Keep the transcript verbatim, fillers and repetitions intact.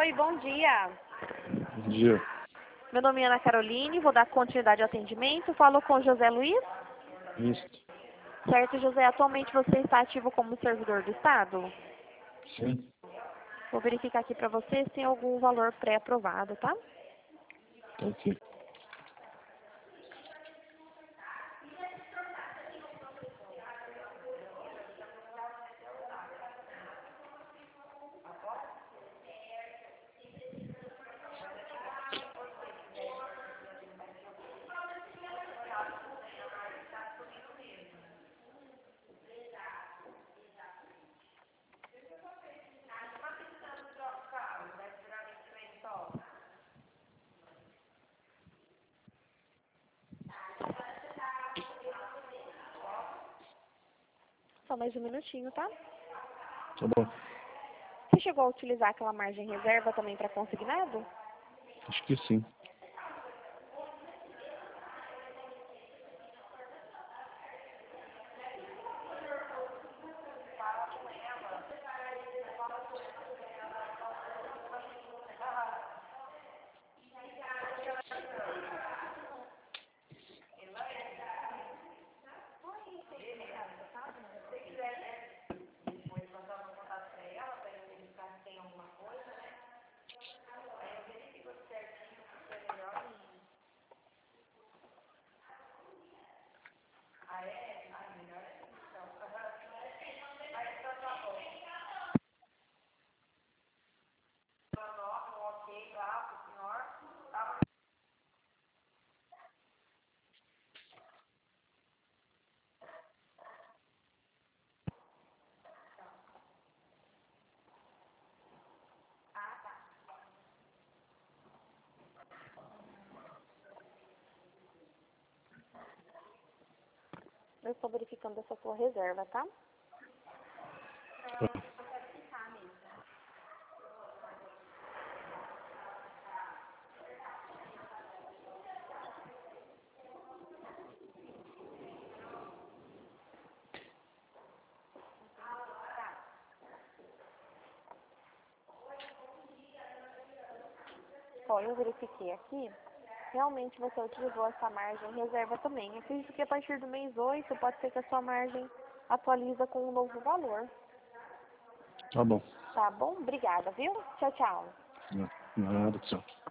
Oi, bom dia. Bom dia. Meu nome é Ana Caroline, vou dar continuidade ao atendimento. Falo com o José Luiz. Isso. Certo, José, atualmente você está ativo como servidor do Estado? Sim. Vou verificar aqui para você se tem algum valor pré-aprovado, tá? Tá ok. Só mais um minutinho, tá? Tá bom. Você chegou a utilizar aquela margem reserva também para consignado? Acho que sim. Eu estou verificando essa sua reserva, tá? Tá. Ó, eu verifiquei aqui. Realmente você utilizou essa margem reserva também. Eu acredito que a partir do mês oito pode ser que a sua margem atualiza com um novo valor. Tá bom. Tá bom? Obrigada, viu? Tchau, tchau. Não, nada, tchau.